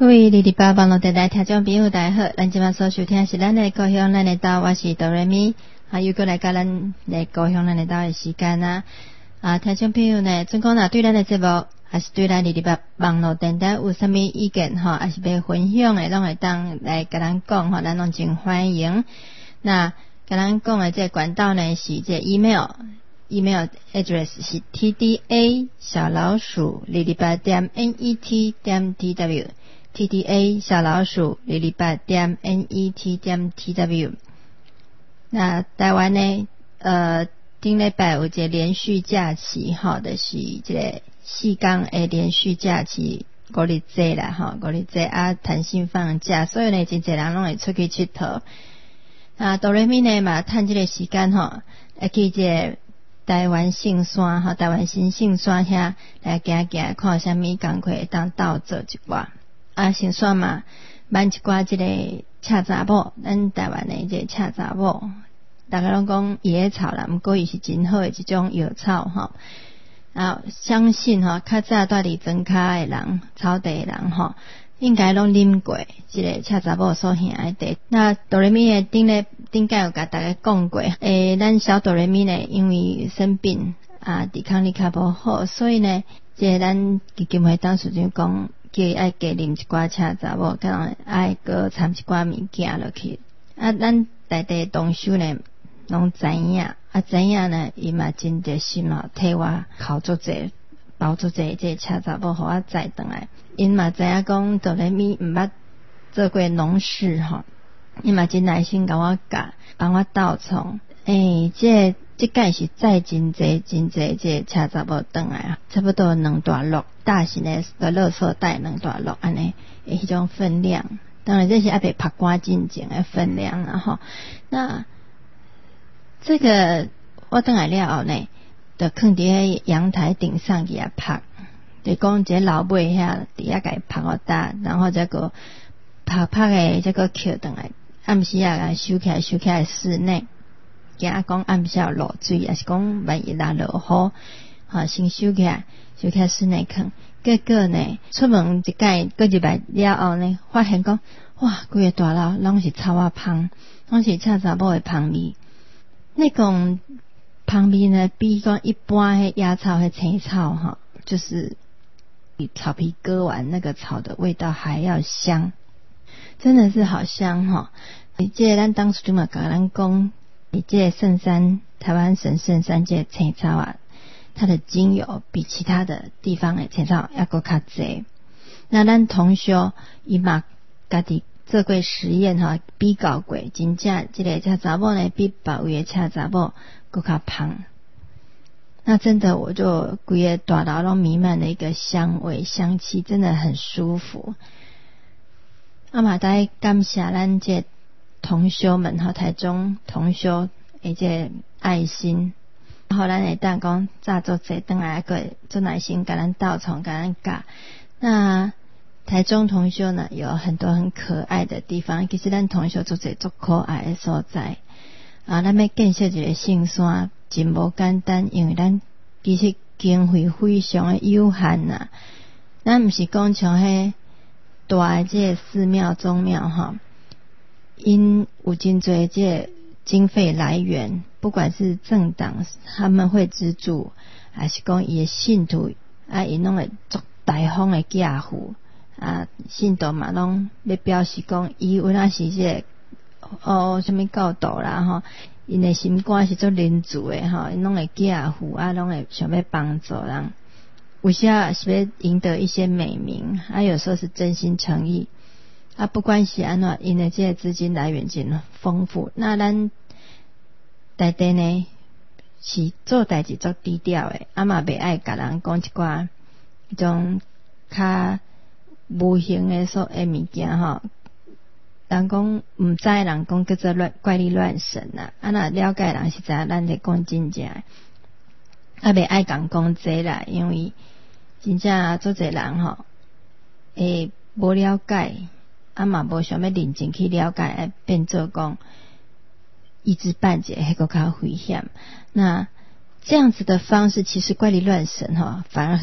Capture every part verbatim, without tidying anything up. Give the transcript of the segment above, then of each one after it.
各位二二八网络电台听众朋友大家好，咱今晚所收听是咱的故乡咱的岛，我是哆瑞咪，啊又过来到咱的故乡咱的岛的时间啊，啊听众朋友呢，总讲若对咱的节目，还是对咱二二八网络电台有啥物意见吼，还是要分享的，拢会当来甲咱讲吼，咱拢真欢迎。那甲咱讲的这管道呢是这 email。email address 是 t d a 小老鼠二二八点 n e t 点 t w t d a 小老鼠二二八点 n e t 点 t w。 那台湾呢呃顶礼拜有一个连续假期吼，就是这个四天的连续假期五日节啦吼，五日节啊弹性放假，所以呢真侪人拢会出去佚佗。啊哆瑞咪呢嘛趁这个时间吼来去这个台湾信山吼，台湾新信山遐来行行，看啥物工课会当斗做一寡。啊，信山嘛，办一寡即个恰查某，咱台湾的即个恰查某，大家拢讲野草啦，毋过伊是真好的一种药草吼。啊，相信吼，较早住伫庄骹的人，草地的人吼，应该拢啉过即个恰查某所行的茶。那哆瑞咪的顶咧顶届有甲大家讲过，诶，咱小哆瑞咪呢，因为生病啊，抵抗力较无好，所以呢，即个咱基金会当时就讲，叫伊爱加啉一寡恰查某，可能爱搁掺一寡物件落去。啊，咱大地同修呢，拢知影，啊知影呢，伊嘛真热心咯，替我考做者。包做这这恰查某，互我载转来。因嘛知影讲哆瑞咪毋捌做过农事吼，伊嘛真耐心甲我教，帮我斗创。诶、欸，这这届是载真济真济这恰查某转来啊，差不多两大箩，大型的个垃圾袋两大箩安尼，诶，迄种分量。当然这是还袂拍干净净的分量啦吼。那这个我转来了后呢，就放伫迄阳台顶上去啊拍，就讲一个老尾遐底下甲伊拍好大，然后再个拍拍诶，再个捡转来，暗时啊甲收起来，收起来室内，惊讲暗时有落水，也是讲万一若落雨，哈，先收起来，收起来室内放。结果呢，出门一届过入来了后呢，发现讲哇，规个大楼拢是草仔芳，拢是恰查某诶芳味。那种芳味呢，比讲一般迄野草、迄青草哈，就是比草皮割完那个草的味道还要香，真的是好香哈！你这个咱当时就嘛甲咱讲，你这个圣山台湾省圣山这个青草啊，它的精油比其他的地方的青草要搁较济。那咱同学伊嘛家己做过实验哈，比较过，真正这个恰查某呢，比别位的恰查某搁较芳。那真的我就规个大楼拢弥漫的一个香味香气，真的很舒服。啊嘛在感谢咱这同修们哈，台中同修诶这爱心，然后咱会当讲早做这转来个做耐心甲咱斗创甲咱教。那台中同修呢有很多很可爱的地方，其实咱同修做这做可爱的所在啊，咱要建设一个圣山真无简单，因为咱其实经费非常的有限呐。咱毋是讲像迄大的这个寺庙宗庙哈，因有真侪这个经费来源，不管是政党他们会资助，还是讲伊的信徒啊，因拢会做大方的寄付啊，信徒嘛拢要表示讲伊有哪是这个哦什么教导啦吼。因的心肝是做仁慈的吼，因拢会寄付啊，拢会想要帮助人。有时啊是要赢得一些美名，啊有时候是真心诚意啊，不管是安怎，因的这个资金来源真丰富。那咱大家呢是做代志做低调的，啊嘛袂爱甲人讲一寡迄种较无形的所诶物件吼。人讲毋知人讲叫做乱怪力乱神呐，啊若了解人是知影咱在讲真正的，啊袂爱讲讲这啦，因为真正做侪人吼，会无了解，啊嘛无想要认真去了解，会变做讲一知半解，还佫较危险。那这样子的方式，其实怪力乱神哈，反而会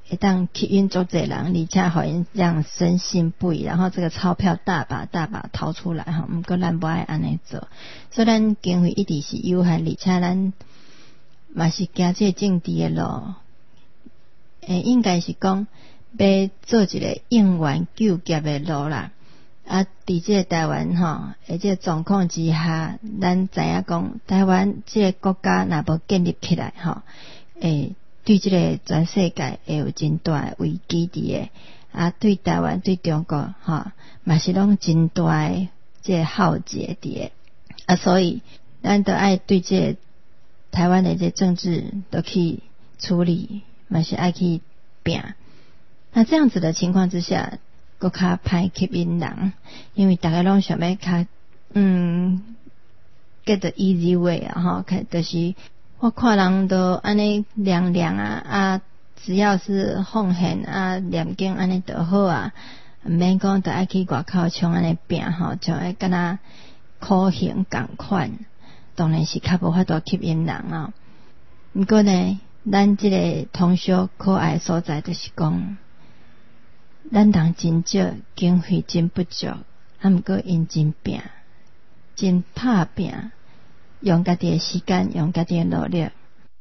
会当吸引足侪人，而且互因这样深信不疑，然后这个钞票大把大把掏出来吼，毋过咱无爱安尼做，所以咱经费一直是有限，而且咱嘛是行这政治的路，诶，应该是讲要做一个应援救急的路啦。啊，伫这个台湾吼，诶，这个状况之下，咱知影讲台湾这个国家若无建立起来吼，诶。对这个全世界会有真大的危机伫诶，啊，对台湾对中国吼，嘛是拢真大诶这个浩劫伫诶，啊，所以咱都爱对这个台湾的这政治都去处理，嘛是爱去拼。那这样子的情况之下，更较歹吸引人，因为大家拢想要较嗯 get the easy way 啊，吼，就是。我看人都安尼凉凉啊啊，只要是奉献啊念经安尼就好啊，毋免讲着爱去外口像安尼拼吼，像爱敢若苦行共款，当然是较无法度吸引人啊。毋过呢，咱即个通宵可爱的所在就是讲，咱人真少，经费真不足，啊毋过因真拼，真拍拼。用家己的时间，用家己的努力。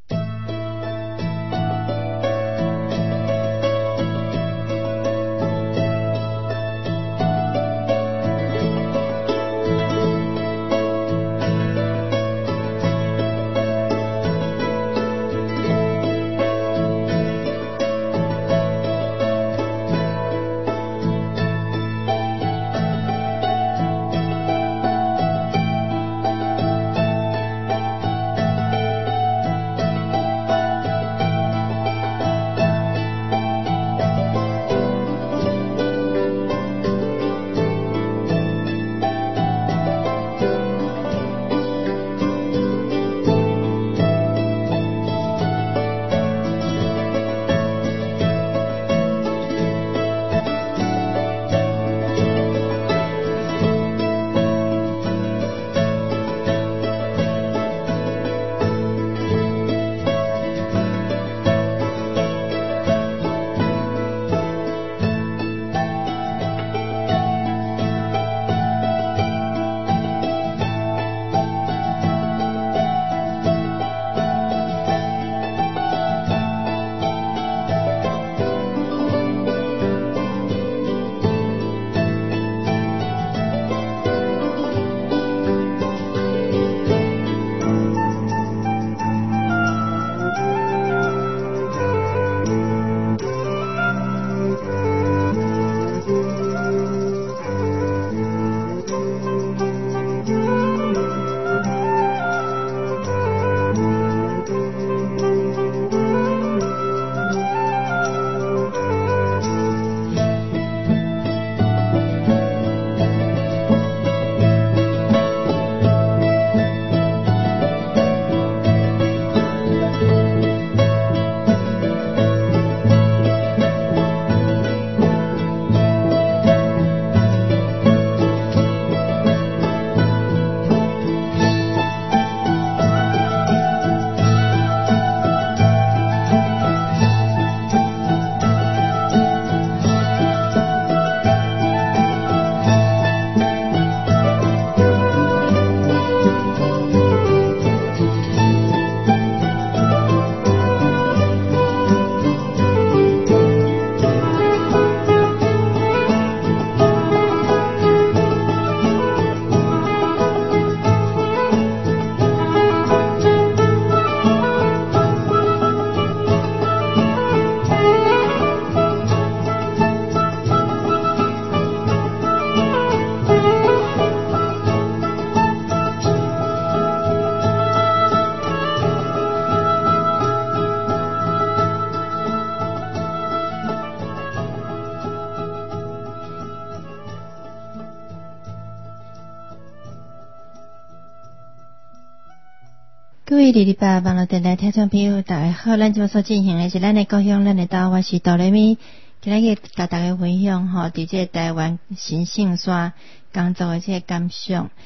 各位二二八网络电台听众朋友，大家好，咱今所进行的是咱的故乡，咱的岛，我是哆来咪，今日甲大家分享吼，伫这台湾新兴线工作的这个感想。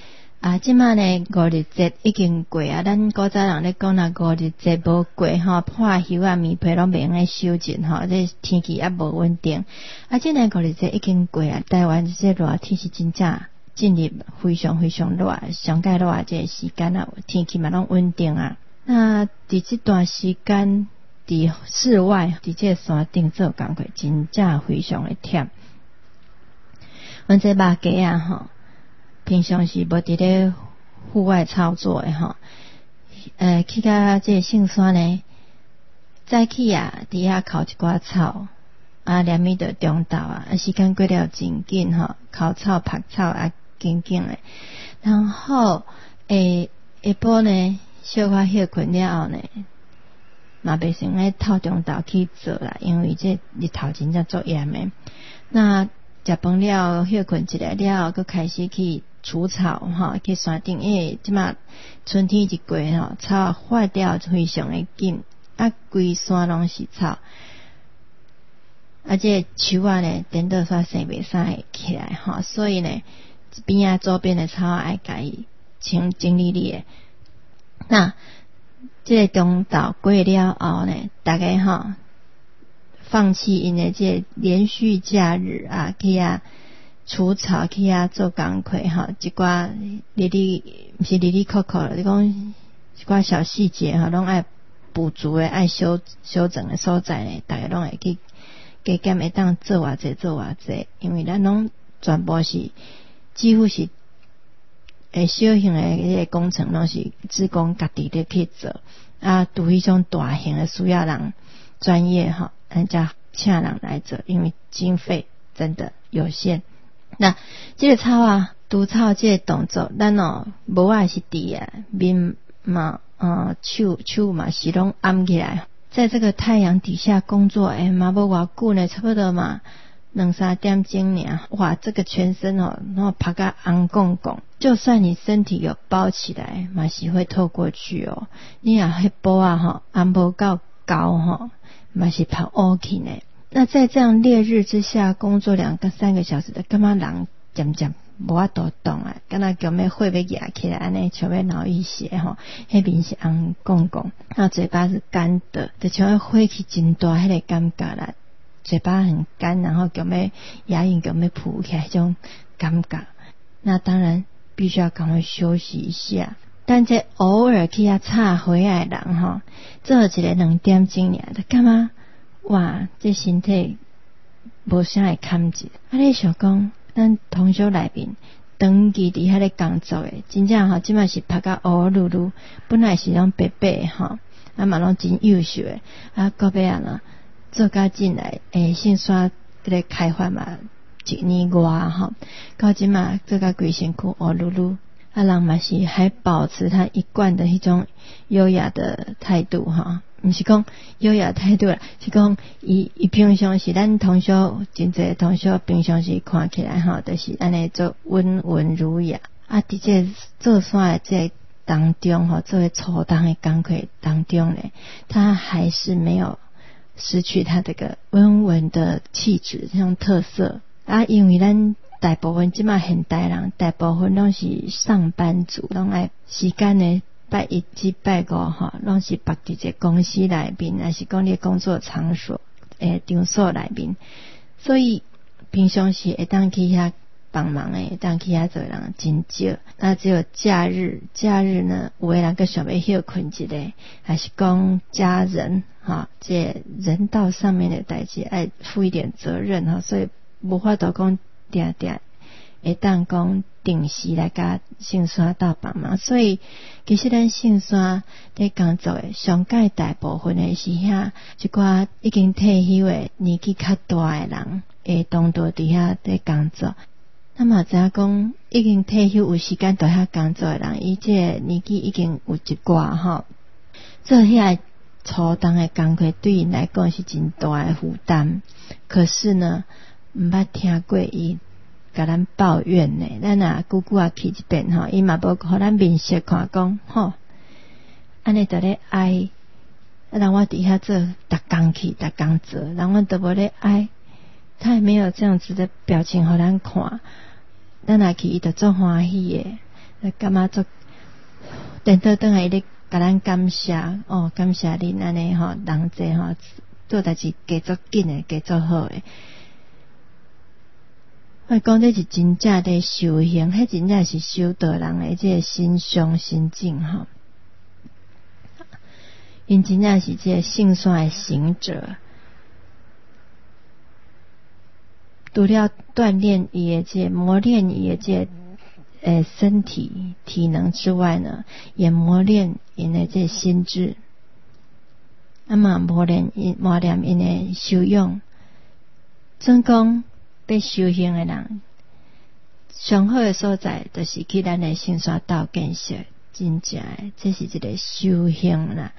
啊，即摆呢五日节已经过啊，咱古早人咧讲啦，五日节无过吼，破休啊、棉被拢袂用来收紧吼，这天气也无稳定。啊，即个五日节已经过啊，台湾这热天是真正进入非常非常热，上界热这个时间啊，天气嘛拢稳定啊。那伫这段时间伫室外，伫这山顶做工课，真正非常的忝。阮这肉鸡啊吼。平常是无伫咧户外操作的吼，呃，去到这个圣山呢，早起啊，伫遐烤一寡草，啊，连咪着中昼啊，啊，时间过了真紧吼，烤草、拍草啊，紧紧的。然后诶，下晡呢，小可休困了后呢，嘛袂先咧透中昼去做啦，因为这日头真正足炎的。那食饭了，休困一下了，佮开始去除草吼，去山顶，因为即马春天一过吼，草坏掉非常的紧，啊，规山拢是草，啊，这树啊呢，等到煞生袂啥会起来吼，所以呢，边啊周边的草爱家己清整理理的。那这个中昼过了后呢，大家吼放弃因的这连续假日啊，去啊除草，去啊做工课哈，一寡哩哩不是哩哩扣扣，你讲一寡小细节哈，拢爱补足的，爱修修整的所在呢，大家拢会去加减会当做偌济做偌济，因为咱拢全部是几乎是诶小型的迄个工程，拢是职工家己咧去做啊，除迄种大型的需要人专业哈。人家请人来做，因为经费真的有限。那这个草啊，除草这个动作，咱哦无爱是伫啊，面嘛呃手手嘛是拢按起来，在这个太阳底下工作，诶嘛无偌久呢，差不多嘛两三点钟呢，哇，这个全身哦，然后拍个红公公，就算你身体有包起来，嘛是会透过去哦。你啊迄波啊吼，按无够高吼。嘛是跑 OK 呢。那在这样烈日之下工作两个三个小时的，干嘛人渐渐无法度动啊？敢若叫咩血要压起来，安尼像要脑溢血吼，迄边是红公公，那嘴巴是干的，就像火气真大迄个感觉啦。嘴巴很干，然后叫咩牙龈叫咩浮起来，迄种感觉。那当然必须要赶快休息一下。但这偶尔去遐插火的人吼，做一个两点钟尔，就感觉哇，这身体无啥会堪住。啊，你想讲，咱通宵内面长期伫遐咧工作诶，真正吼，即摆是拍甲乌噜噜，本来是拢白白诶吼，啊嘛拢真优秀诶，啊到尾啊啦，做甲进来诶，圣山伫咧开发嘛，一年外吼，到即摆做甲规身躯乌噜噜。啊，人嘛是还保持他一贯的迄种优雅的态度哈，毋是讲优雅态度啦，是讲伊伊平常时咱通宵真侪通宵平常时看起来哈，就是安尼做温文儒雅啊。伫这做山的这当中哈，作为初当的工课当中呢，他还是没有失去他这个温文的气质，这种特色啊，因为咱。大部分即马现代人，大部分拢是上班族，拢爱时间呢拜一至拜五吼，拢是绑伫一个公司内面，还是讲你工作场所诶场所内面，所以平常时会当去遐帮忙诶，会当去遐做人真少。那只有假日，假日呢，有诶人个想要休困一下，还是讲家人哈，这人道上面的代志爱负一点责任哈，所以无法度讲。定定会当讲定时来甲圣山斗帮忙，所以其实咱圣山咧工作诶，上界大部分诶是遐一寡已经退休诶年纪较大诶人，会当到伫遐咧工作。那么知影讲已经退休有时间伫遐工作诶人，伊这年纪已经有一寡吼，做遐初当诶工课对因来讲是真大诶负担。可是呢。毋捌听过伊甲咱抱怨呢，咱若久久啊去一遍吼，伊嘛无互咱面色看讲吼，安尼著咧哀，让我底下做逐工去，逐工做，让我都无咧哀，他也没有这样子的表情互咱看，咱若去伊著做欢喜诶， 感觉做等到等来咧甲咱感谢哦，感谢恁安尼吼，人济吼做代志加做紧诶，加做好诶。我讲这是真正的修行，迄真正是修道人诶这个心胸心境吼。因真正是这个圣山诶行者，除了锻炼伊诶这磨练伊诶这诶身体体能之外呢，也磨练因诶这心智，啊嘛磨练因磨练因诶修养。总讲要修行诶人，上好诶所在，就是去咱诶圣山道建设，真正诶，这是一个修行啦。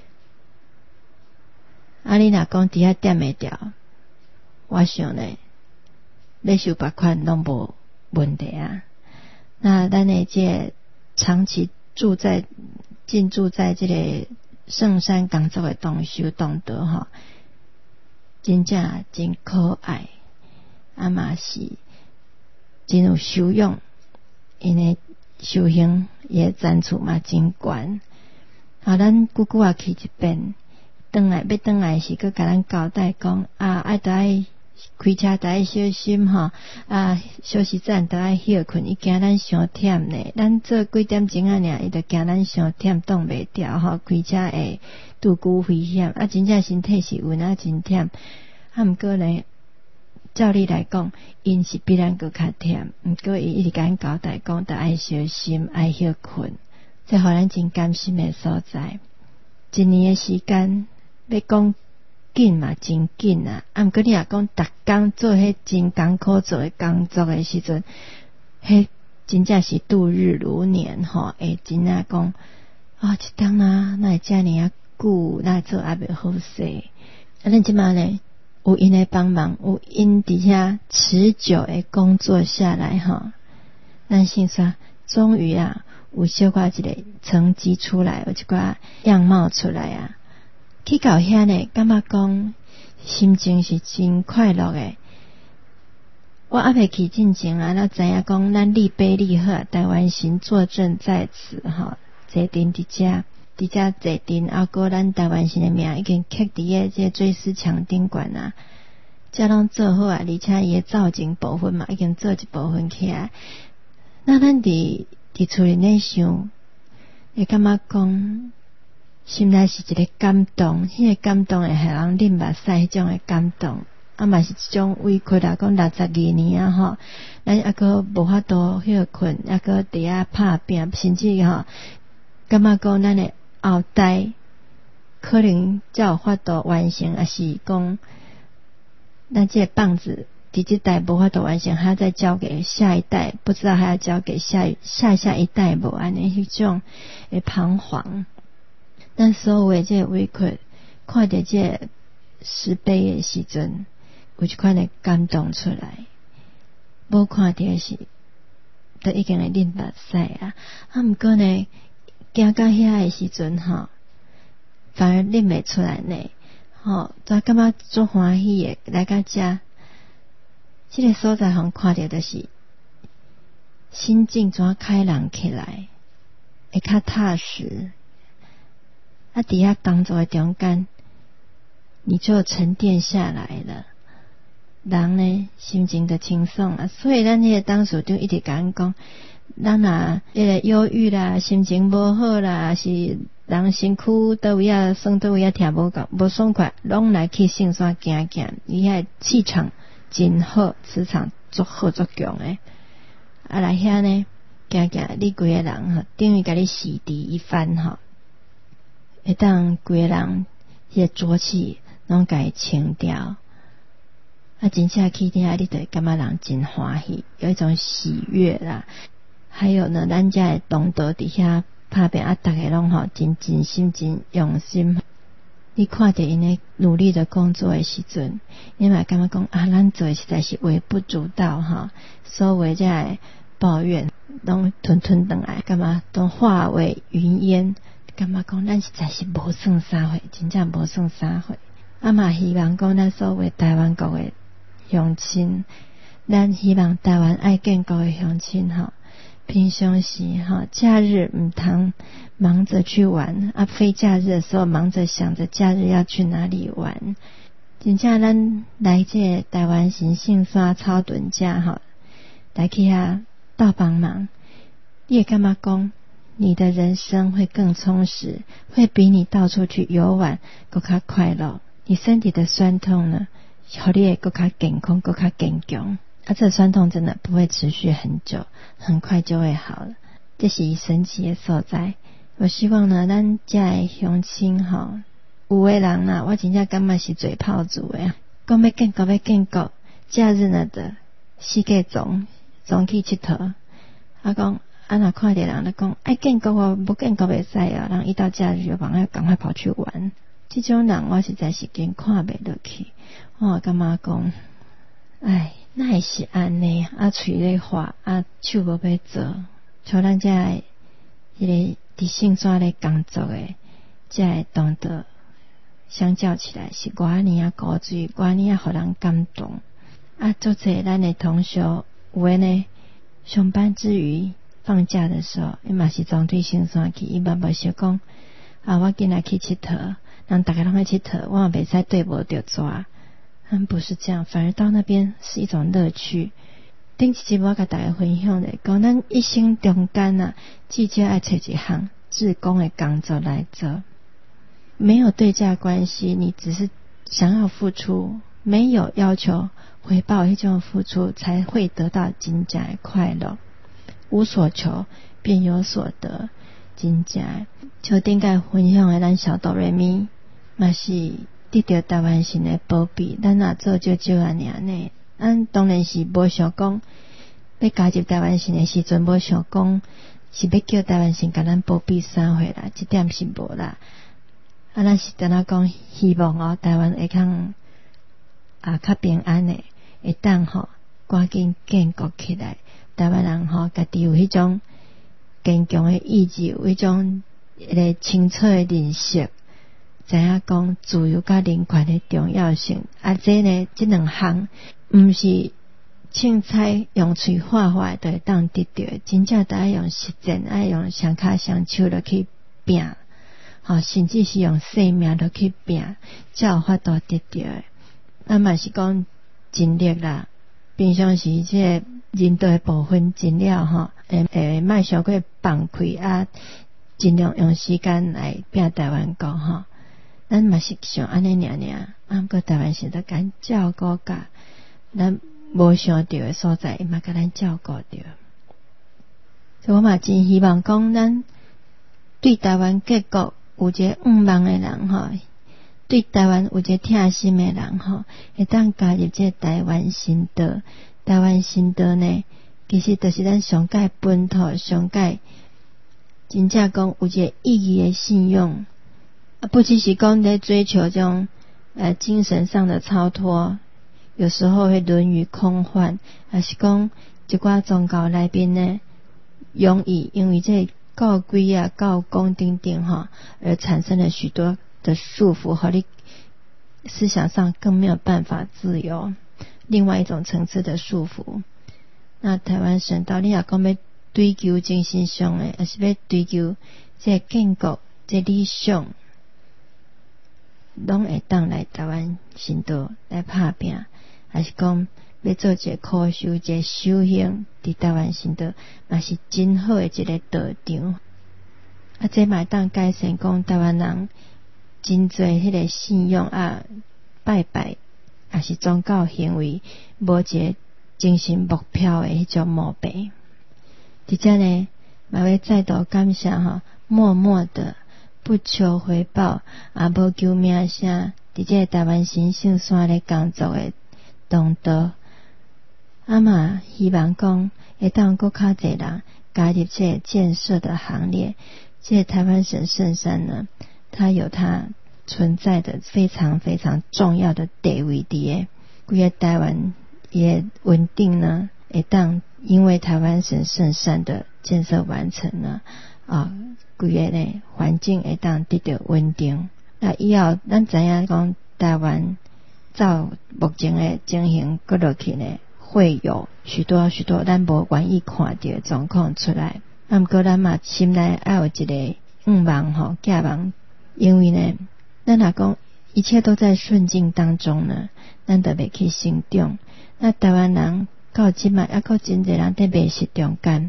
啊，你若讲伫遐踮会掉，我想呢，要修别款拢无问题啊。那咱诶这长期住在进驻在这个圣山工作诶同修同道吼，真正真可爱，啊嘛是真有修养，因为修行也赞处嘛真悬。啊，咱久久啊去一遍。转来要转来是佮甲咱交代讲啊，爱得爱开车得爱小心吼啊，休息站得爱休困，伊惊咱伤忝呢。咱做几点钟啊尔，伊就惊咱伤忝，挡袂牢吼，开车会拄久危险啊，真正身体是有哪真忝啊。毋过呢，照理来讲，因是比咱佫较忝，毋过伊一直甲咱交代讲得爱小心，爱休困，这互咱真甘心诶所在。一年诶时间。要讲紧嘛，真紧啊！啊，毋过你若讲逐工做迄真艰苦做诶工作诶时阵，迄真正是度日如年吼。会真正讲啊，一当啊，那会遮尔啊久，那做也袂好势。啊，咱即马咧有因诶帮忙，有因伫遐持久诶工作下来吼，咱先说终于啊，有小可一个成绩出来，有一寡样貌出来啊。去到遐呢，感觉讲心情是真快乐诶。我还袂去进前啊，那知影讲咱立碑立好，台湾行作证在此吼，坐镇伫遮，伫遮坐镇，啊，过咱台湾行诶名已经刻伫诶这追思墙顶悬啊，遮拢做好啊，而且伊诶造景部分嘛，已经做一部分起来。那咱伫伫厝里内想，会感觉讲。心内是一个感动，迄、那个感动会互人啉目屎，迄种诶感动，啊嘛是一种委屈啦。讲六十二年啊吼，咱抑个无法度休困，抑个伫遐拍拼，甚至吼，感觉讲咱诶后代可能才有法度完成，也是讲咱这个棒子伫即代无法度完成，还要再交给下一代，不知道还要交给下下下一代无安尼迄种诶彷徨。咱所有诶这个委屈，看着这个石碑诶时阵，有一款诶感动出来。无看着诶是，都已经会啉目屎啊！啊，毋过呢，行到遐诶时阵吼，反而啉袂出来呢。吼，就感觉足欢喜诶，来到遮，这个所在互看着就是心境怎开朗起来，会较踏实。啊，伫遐工作的中间，你就沉淀下来了，人呢心情就轻松啊。所以咱迄个当时就一直甲咱讲，咱啊，迄个忧郁啦，心情无好啦，是人身躯倒位啊，酸倒位啊，疼无够无爽快，拢来去圣山行行，伊遐气场真好，磁场足好足强诶。啊，来遐呢，行行，你规个人吼，等于甲你洗涤一番吼。会当规个人迄个浊气拢甲伊清掉，啊，真正去遐你就会感觉人真欢喜，有一种喜悦啦。还有呢，咱遮诶同道伫遐拍拼啊，逐个拢吼真真心真用心。你看着因诶努力的工作诶时阵，你嘛感觉讲啊，咱做实在是微不足道哈，所有遮诶抱怨拢吞吞转来，感觉都化为云烟。感觉讲咱实在是无算啥货，真正无算啥货。啊嘛希望讲咱所有台湾国的乡亲，咱希望台湾爱建国的乡亲吼， 平常时哈，假日唔通忙着去玩啊，非假日的时候忙着想着假日要去哪里玩。真正咱来这台湾神圣山草屯家哈，来去遐倒帮忙，你会干嘛讲？你的人生会更充实，会比你到处去游玩更加快乐。你身体的酸痛呢，让你会更加健康，更加坚强。啊，这酸痛真的不会持续很久，很快就会好了。这是神奇的所在。我希望呢，咱这的乡亲吼，有的人啦，我真正感觉是嘴炮子的，讲要建国要建国，假日呢的世界总总去佚佗。啊讲啊，若看到人咧讲爱建国哦，不建国袂使啊，人一到假日就往要赶快跑去玩。这种人我实在是真看袂落去。我感觉讲，哎。那也是安尼啊，嘴咧话啊，手无要做，像咱这迄个伫圣山咧工作诶，这会懂得相较起来是偌尼啊高水，偌尼啊互人感动啊。做者咱诶同学，有诶呢，上班之余放假的时候，伊嘛是总对圣山去，伊嘛无想讲啊，我今仔去佚佗，人大家拢去佚佗，我也袂使对无着抓。嗯，不是这样，反而到那边是一种乐趣。顶一集我甲大家分享的，讲咱一生中间啊，至少爱找一项志工的工作来做，没有对价关系，你只是想要付出，没有要求回报，迄种付出才会得到真正的快乐。无所求便有所得，真正的就顶个分享的咱小哆瑞咪嘛是。得到台湾神的保庇，咱若做少少安尼安尼，咱当然是无想讲要加入台湾神的时阵，无想讲是要叫台湾神甲咱保庇啥回啦，这点是无啦。啊，咱是等下讲希望哦，台湾会通啊较平安的，会当吼赶紧建国起来。台湾人吼家己有迄种坚强的意志，有迄种迄个清澈的认识。知影讲自由甲人权的重要性，啊，这呢，这两项毋是凊彩用嘴画画就会当得到，真正得爱用实践，爱用双脚双手落去拼，吼，甚至是用生命落去拼，才有法度得到的。咱嘛是讲尽力啦，平常时这个人道的部分尽了吼，诶诶，莫伤过放开啊，尽量用时间来拼台湾国吼。咱嘛是想安尼尔尔，啊，不过台湾是得敢照顾甲，咱无想到的所在，伊嘛甲咱照顾着。所以我嘛真希望讲，咱对台湾各国有一个愿望的人吼，对台湾有一个疼心的人吼，会当加入这台湾新道。台湾新道呢，其实就是咱上界本土、上界真正讲有一个意义的信用。不只是讲在追求这种呃精神上的超脱，有时候会沦于空幻，还是讲一寡宗教内面呢，容易因为这教规啊、教公等等哈，而产生了许多的束缚，和你思想上更没有办法自由，另外一种层次的束缚。那台湾神道你也讲要追求精神上的，还是要追求这建国这理想？拢会当来台湾神道来拍拼，还是讲要做一个苦修、一个修行，伫台湾神道嘛是真好的一个道场。啊，这嘛当改善讲台湾人真侪迄个信仰啊、拜拜，还是宗教行为无一个精神目标的迄种毛病。伫这呢，嘛要再度感谢哈，默默的。不求回报，也无求名声，伫这台湾神圣山咧工作的同道，啊嘛希望讲会当搁较侪人加入这建设的行列。这台湾神圣山呢，它有它存在的非常非常重要的地位伫诶，规个台湾也稳定呢，会当因为台湾神圣山的建设完成呢，啊。规个呢环境会当得到稳定。那以后咱知影讲台湾照目前的情形搁落去呢， 会有许多许多咱无愿意看到的状况出来。啊，不过咱嘛心内要有一个愿望吼，寄望，因为呢，咱若讲一切都在顺境当中呢，咱就袂去成长。那台湾人到即嘛，还佫真侪人伫迷失中间，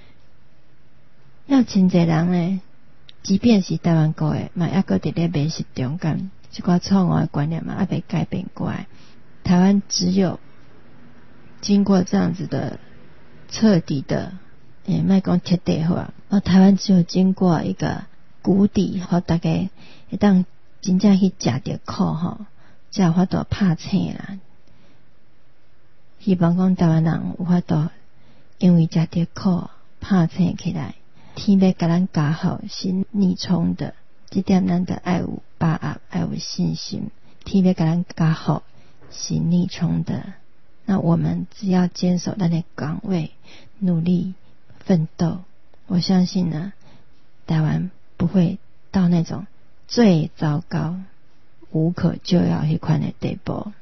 要真侪人呢，即便是台湾国的，嘛还佫伫咧迷失中间，一寡错误的观念嘛，还袂改变过来。台湾只有经过这样子的彻底的，诶，莫讲彻底好啊，哦，台湾只有经过一个谷底，互大家会当真正去食着苦吼，才有法度拍醒啦。希望讲台湾人有法度因为食着苦拍醒起来，天要甲咱加好，是逆冲的，这点咱得爱有把握，爱有信心。天要甲咱加好，是逆冲的，那我们只要坚守咱的岗位，努力奋斗，我相信呢，台湾不会到那种最糟糕、无可救药迄款的地步。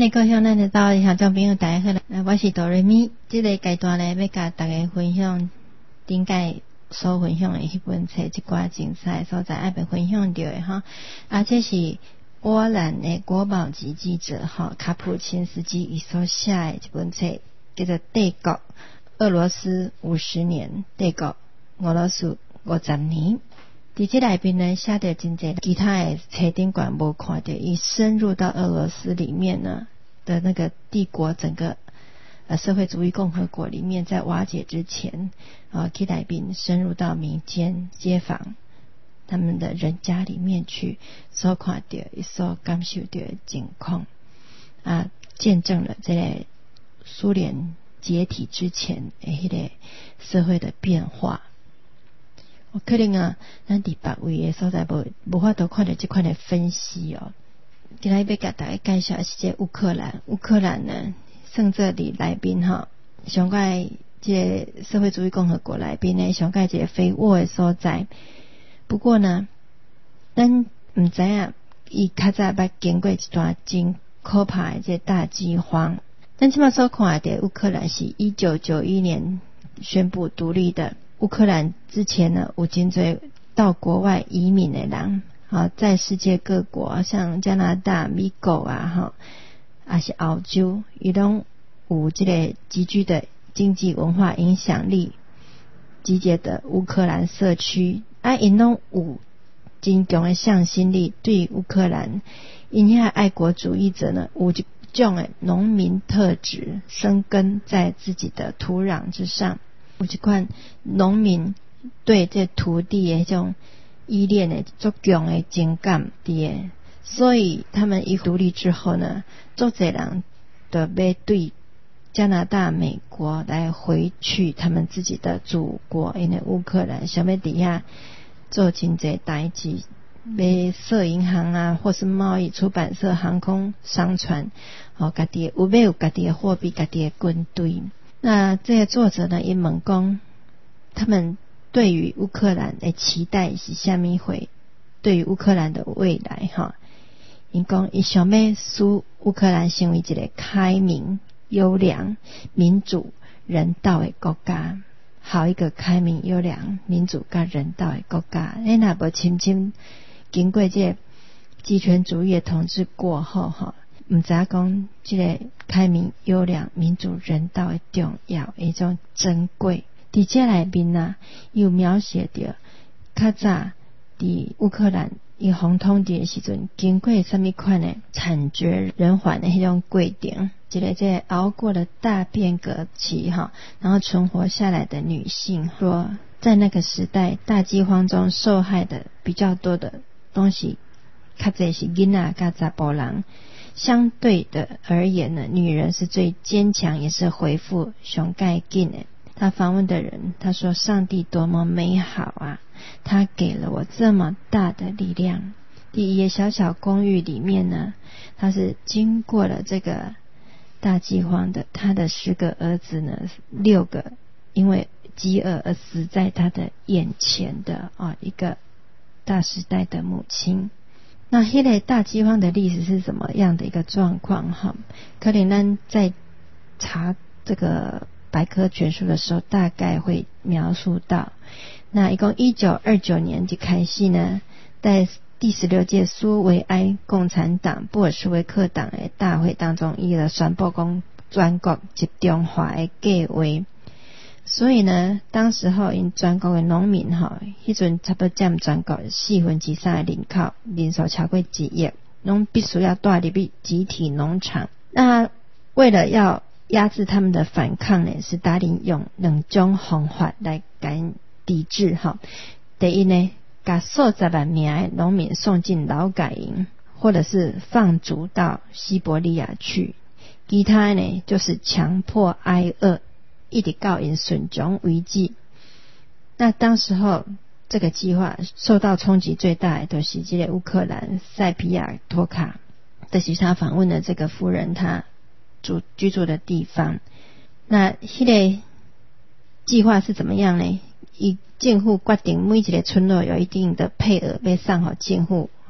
的故乡，咱的岛的听众朋友，大家好，我是哆瑞咪。这个阶段呢，要甲大家分享顶届所分享的迄本册，一寡精彩所在，爱被分享到的哈。啊，这是波兰的国宝级记者哈卡普钦斯基伊所写的一本册，叫做《帝国俄罗斯五十年》，帝国俄罗斯五十年。伫这内面呢，写得真侪其他的册顶馆无看到，伊深入到俄罗斯里面呢的那个帝国，整个呃社会主义共和国里面，在瓦解之前，啊，去内面深入到民间街坊他们的人家里面去，所看到、所感受到的情况啊，见证了这个苏联解体之前的迄个社会的变化。我可能啊，咱伫别位的所在无无法度看到这款的分析哦。今日要甲大家介绍的是这乌克兰，乌克兰呢，算这里内面哈，上届这个社会主义共和国内面呢，上届这个非沃的所在。不过呢，咱唔知影伊较早捌经过一段真可怕的这大饥荒。咱即马所看的乌克兰是一九九一年宣布独立的。乌克兰之前呢，有真侪到国外移民的人，啊，在世界各国，像加拿大、美国啊，哈，还是澳洲，伊拢有这个极具的经济文化影响力，集结的乌克兰社区，啊，因拢有真强的向心力，对乌克兰，因遐爱国主义者呢，有一种的农民特质，生根在自己的土壤之上。有一款农民对这土地的这种依恋的足强的情感的，所以他们一独立之后呢，足侪人都要对加拿大、美国来回去他们自己的祖国，因为乌克兰想要底下做真侪代志，要设银行啊，或是贸易、出版社、航空、商船，哦，家己有要有家己的货币、家己的军队。那这些作者呢，也问讲，他们对于乌克兰的期待是虾米会？对于乌克兰的未来，哈，因讲伊想要使乌克兰成为一个开明、优良、民主、人道的国家，好一个开明、优良、民主跟人道的国家。你若无深深经过这极权主义的统治过后，哈。唔知影讲这个开明、优良、民主、人道的重要，一种珍贵。伫这内面啊，又描写着较早伫乌克兰伊红统治的时阵，经过什么款的惨绝人寰的迄种过程，一个这个熬过了大变革期哈，然后存活下来的女性说，在那个时代大饥荒中受害的比较多的东西，较侪是囡仔甲查甫人。相对的而言呢，女人是最坚强，也是回复上盖紧的。他访问的人，他说：“上帝多么美好啊！他给了我这么大的力量。”第一个小小公寓里面呢，他是经过了这个大饥荒的，他的十个儿子呢，六个因为饥饿而死在他的眼前的啊，一个大时代的母亲。那迄个大饥荒的历史是什么样的一个状况哈？可能咱在查这个百科全书的时候，大概会描述到。那一共一九二九年就开始呢，在第十六届苏维埃共产党布尔什维克党的大会当中，伊就宣布讲全国集中化的计划。所以呢，当时候因全国的农民哈，迄阵差不多占全国四分之三的人口，人数超过一亿，拢必须要带入去集体农场。那为了要压制他们的反抗呢，斯大林用两种方法来赶抵制哈。第一呢，把数十万名的农民送进劳改营，或者是放逐到西伯利亚去。其他呢，就是强迫挨饿。一直到因顺从为止。那当时候这个计划受到冲击最大的就是这个乌克兰塞皮亚托卡，这是他访问的这个夫人他住居住的地方。那这个计划是怎么样呢？以政府决定每一个村落有一定的配额被送给政府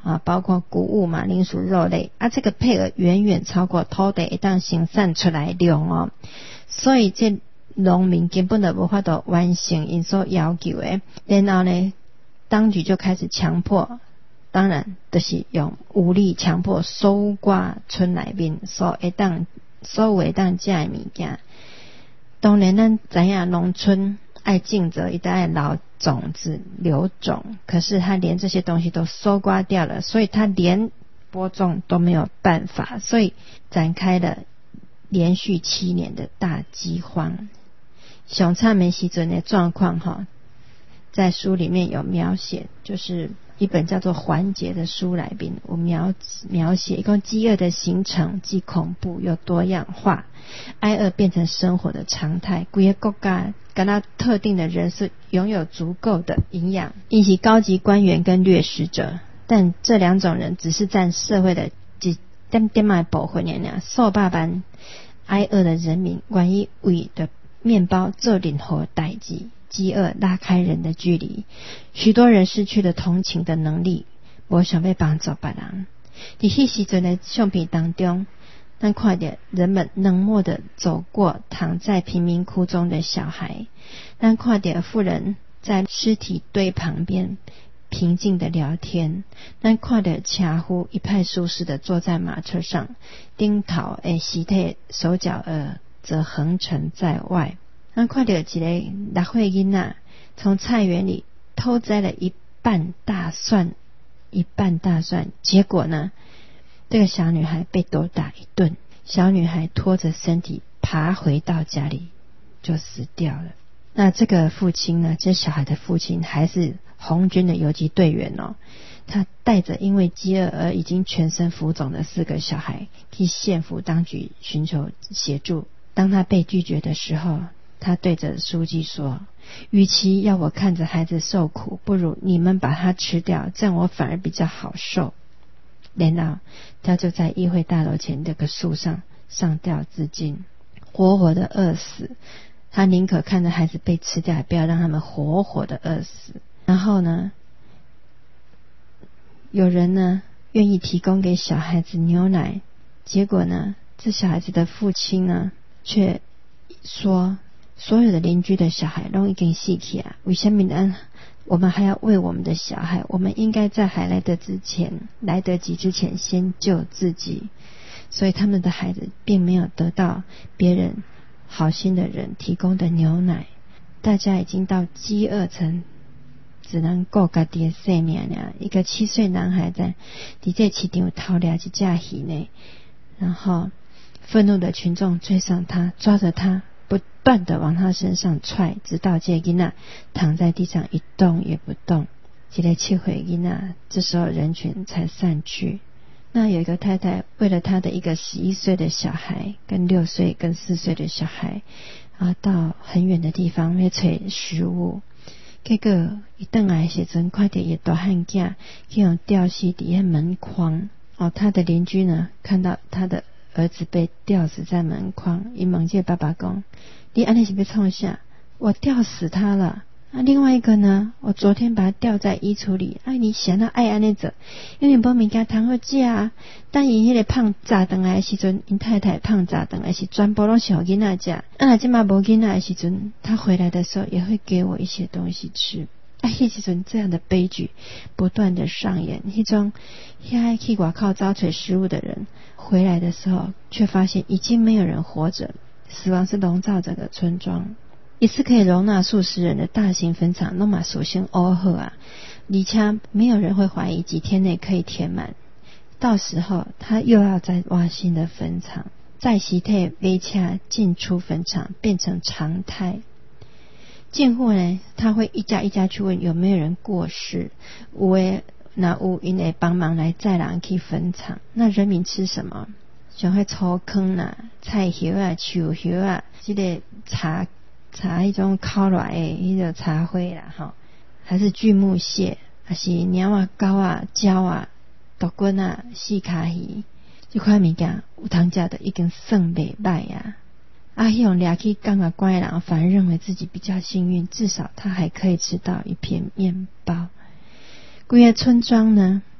啊，包括谷物、马铃薯、肉类啊，这个配额远远超过土地一旦生产出来量哦，所以这农民根本就无法度完成因所要求的。然后呢，当局就开始强迫，当然就是用武力强迫收刮村内面所会当所有会当食的物件。当然咱知影农村爱尽责，一定爱留种子留种，可是他连这些东西都收刮掉了，所以他连播种都没有办法，所以展开了连续七年的大饥荒。上惨的时阵的状况哈，在书里面有描写，就是一本叫做《环节》的书来宾，我描描写一共饥饿的形成既恐怖又多样化，挨饿变成生活的常态。整个国家跟他特定的人是拥有足够的营养，以及高级官员跟掠食者，但这两种人只是占社会的一点点的部分而已。数百万挨饿的人民愿意为的面包做任何代志，饥饿拉开人的距离，许多人失去了同情的能力，无想要帮助别人。在那时阵的相片当中，咱看到人们冷漠地走过躺在贫民窟中的小孩，咱看到妇人在尸体堆旁边平静地聊天，咱看到车夫一派舒适地坐在马车上，顶头的尸体手脚儿则横陈在外。咱看到一个六岁囡仔从菜园里偷摘了一半大蒜，一半大蒜，结果呢，这个小女孩被毒打一顿，小女孩拖着身体爬回到家里就死掉了。那这个父亲呢，这小孩的父亲还是红军的游击队员哦，他带着因为饥饿而已经全身浮肿的四个小孩去县府当局寻求协助。当他被拒绝的时候，他对着书记说，与其要我看着孩子受苦，不如你们把他吃掉，这样我反而比较好受。然后他就在议会大楼前这个树上上吊自尽，活活的饿死。他宁可看着孩子被吃掉，也不要让他们活活的饿死。然后呢，有人呢愿意提供给小孩子牛奶，结果呢，这小孩子的父亲呢却说，所有的邻居的小孩都已经死去啊，为什么呢？我们还要为我们的小孩，我们应该在还来得之前来得及之前先救自己。所以他们的孩子并没有得到别人好心的人提供的牛奶，大家已经到饥饿层，只能顾家己的性命了。一个七岁男孩在在这市场偷掠一只鱼呢，然后愤怒的群众追上他，抓着他不断的往他身上踹，直到这个囡仔躺在地上一动也不动。这个七岁囡仔这时候人群才散去。那有一个太太为了她的一个十一岁的小孩跟六岁跟四岁的小孩啊，到很远的地方要找食物，结果一回来的时阵看到伊大汉囝去用吊死在门框哦，他的邻居呢看到他的儿子被吊死在门框，伊问这爸爸讲，你安尼是要创啥？我吊死他了。啊，另外一个呢，我昨天把他吊在衣橱里。啊，你想到爱安尼做，因为无物件通好食啊。等伊迄个胖炸顿来的时阵，因太太胖炸顿来是全部拢是互囡仔食。啊，若即马无囡仔的时阵，他回来的时候也会给我一些东西吃。啊，迄时阵这样的悲剧不断的上演。迄种遐去外口找找食物的人回来的时候，却发现已经没有人活着，死亡是笼罩整个村庄。一次可以容纳数十人的大型坟场，那么首先欧赫啊，而且没有人会怀疑几天内可以填满。到时候他又要再挖新的坟场，在尸体围车进出坟场变成常态。进户呢，他会一家一家去问有没有人过世，有的那有因会帮忙来载人去坟场。那人民吃什么？像会草坑啦、菜叶啊、树叶啊，这个茶。茶一种烤来的迄个茶花啦吼，还是锯木屑，还是鸟啊、狗啊、鸟啊、毒菌啊、四脚鱼，这款物件有通食的已经算袂歹啊！啊，迄种掠去干嘛关的人反而认为自己比较幸运，至少他还可以吃到一片面包。规个村庄呢，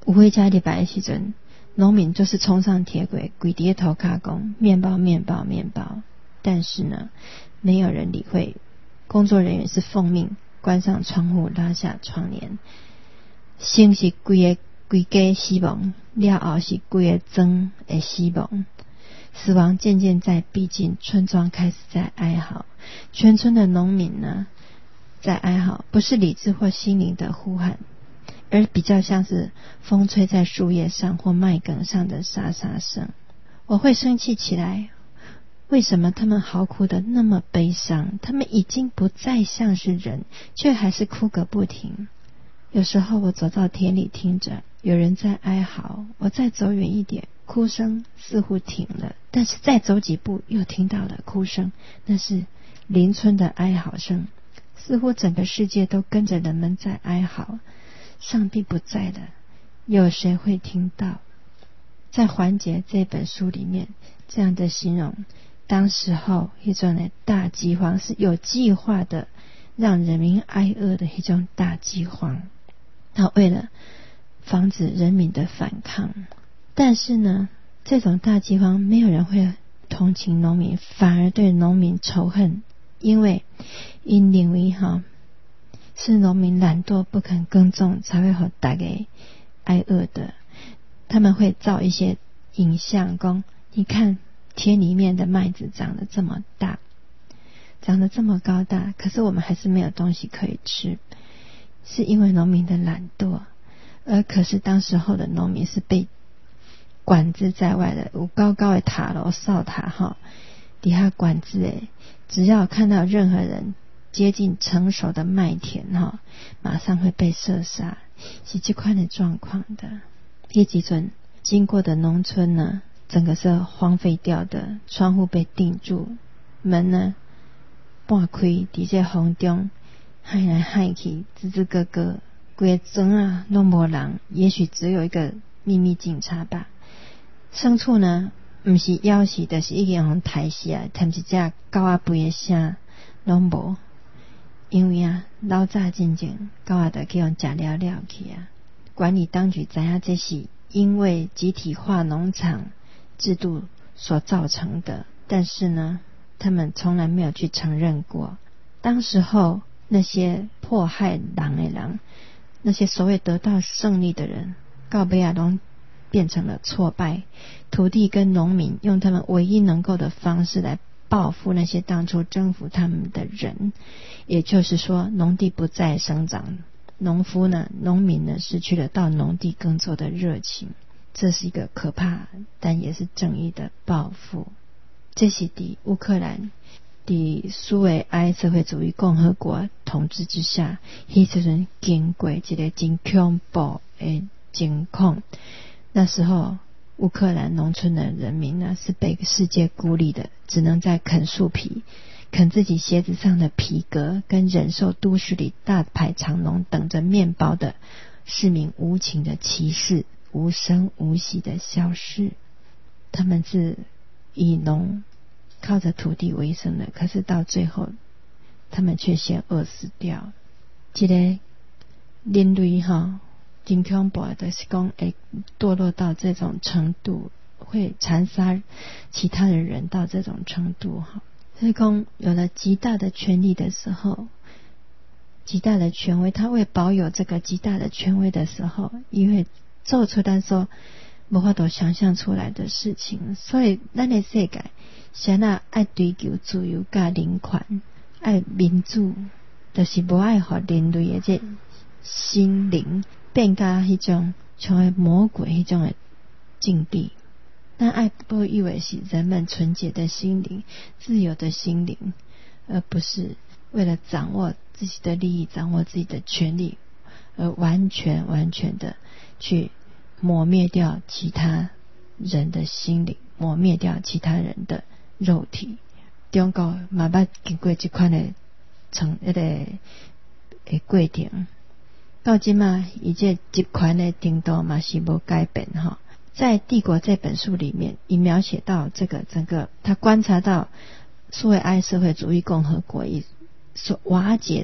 有回家礼拜的时阵，农民就是冲上铁轨，跪在头卡讲面包面包面包，但是呢没有人理会，工作人员是奉命关上窗户，拉下窗帘，先是规个规家死亡，了后是规个庄的死亡。死亡渐渐在逼近，村庄开始在哀嚎，全村的农民呢在哀嚎，不是理智或心灵的呼喊，而比较像是风吹在树叶上或麦秆上的沙沙声。我会生气起来，为什么他们嚎哭的那么悲伤？他们已经不再像是人，却还是哭个不停。有时候我走到田里，听着有人在哀嚎，我再走远一点，哭声似乎停了，但是再走几步又听到了哭声，那是邻村的哀嚎声，似乎整个世界都跟着人们在哀嚎。上帝不在了，有谁会听到？在《环节》这本书里面这样的形容，当时候一种的大饥荒是有计划的让人民挨饿的一种大饥荒，他为了防止人民的反抗。但是呢，这种大饥荒没有人会同情农民，反而对农民仇恨，因为因认为哈是农民懒惰不肯耕种才会和大家挨饿的。他们会造一些影像说，你看田里面的麦子长得这么大，长得这么高大，可是我们还是没有东西可以吃，是因为农民的懒惰。而可是当时候的农民是被管制在外的，有高高的塔楼哨塔哈，底下管制诶，只要看到任何人接近成熟的麦田哈，马上会被射杀，是这款的状况的。那几阵经过的农村呢，整个是荒废掉的，窗户被钉住，门呢半开，在这风中害来害去，吱吱咯咯，规个庄啊都没人，也许只有一个秘密警察吧。牲畜呢不是咬死，就是已经互抬死啊，甚至这狗仔吠的声都无，因为啊老早真正狗仔就去互吃了了去啊。管理当局知影这是因为集体化农场制度所造成的，但是呢他们从来没有去承认过。当时候那些迫害人的人，那些所谓得到胜利的人，到尾啊都变成了挫败。土地跟农民用他们唯一能够的方式来报复那些当初征服他们的人，也就是说农地不再生长，农夫呢农民呢失去了到农地耕作的热情。这是一个可怕但也是正义的报复。这是在乌克兰在苏维埃社会主义共和国统治之下，那时候经过一个很恐怖的情况。那时候乌克兰农村的人民呢是被世界孤立的，只能在啃树皮，啃自己鞋子上的皮革，跟忍受都市里大排长龙等着面包的市民无情的歧视，无声无息的消失。他们是以农靠着土地为生的，可是到最后他们却先饿死掉。这个人类哈很恐怖的是说会堕落到这种程度，会残杀其他的人到这种程度哈。所以说有了极大的权力的时候，极大的权威，他为保有这个极大的权威的时候，因为做出来说无法度想象出来的事情。所以咱的世界谁那爱追求自由跟人权，爱民主，就是无爱和人类的这心灵变加迄种像个魔鬼迄种的境地。但爱不以为是人们纯洁的心灵，自由的心灵，而不是为了掌握自己的利益，掌握自己的权利，而完全完全的去抹灭掉其他人的心灵，抹灭掉其他人的肉体。中国嘛捌经过这款的从一个的过程，到今嘛以这集权的程度嘛是无改变哈。在《帝国》这本书里面，已描写到这个整个他观察到苏维埃社会主义共和国所瓦解的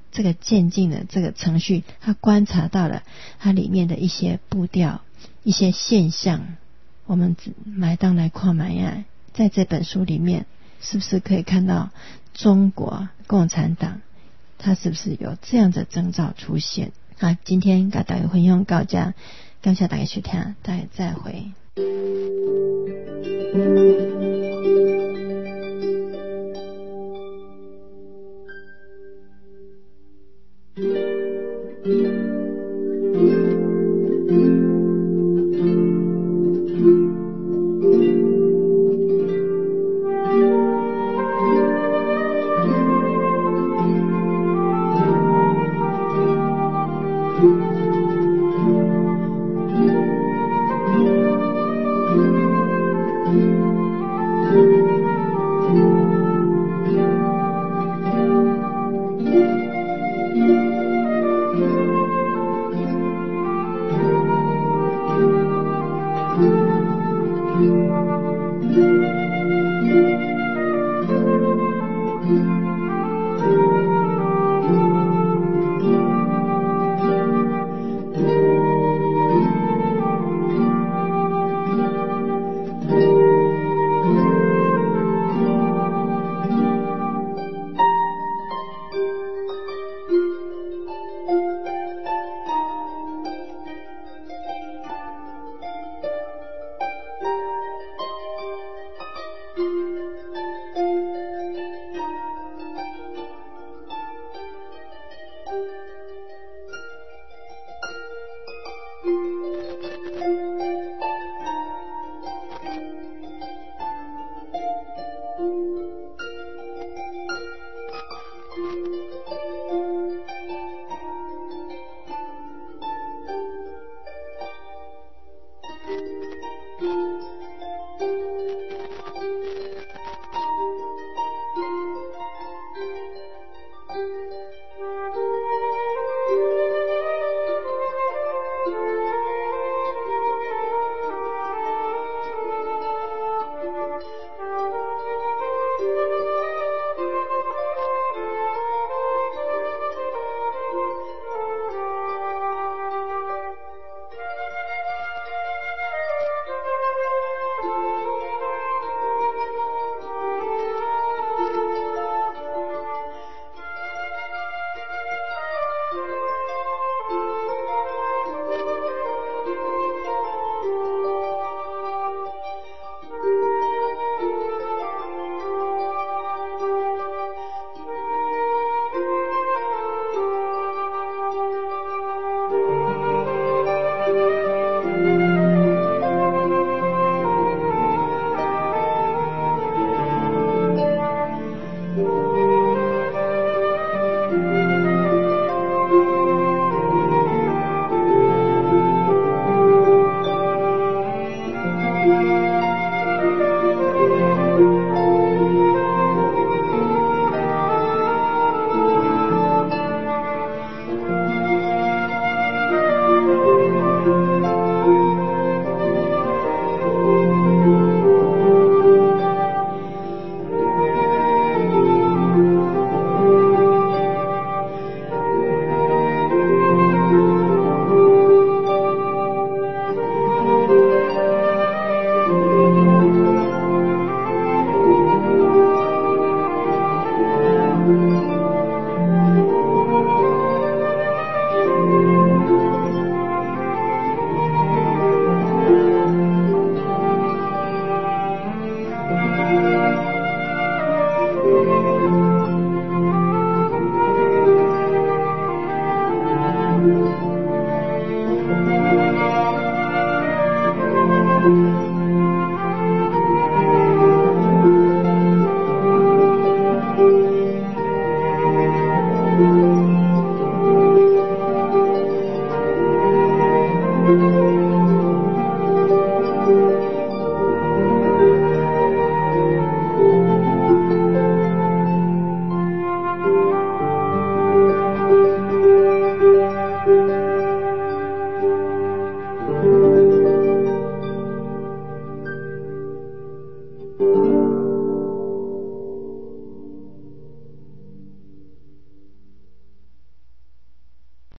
这个渐进的这个程序，他观察到了它里面的一些步调、一些现象。我们买当来看买呀，在这本书里面是不是可以看到中国共产党它是不是有这样的征兆出现？好，今天跟大家分享到这，感谢大家收听，大家再会。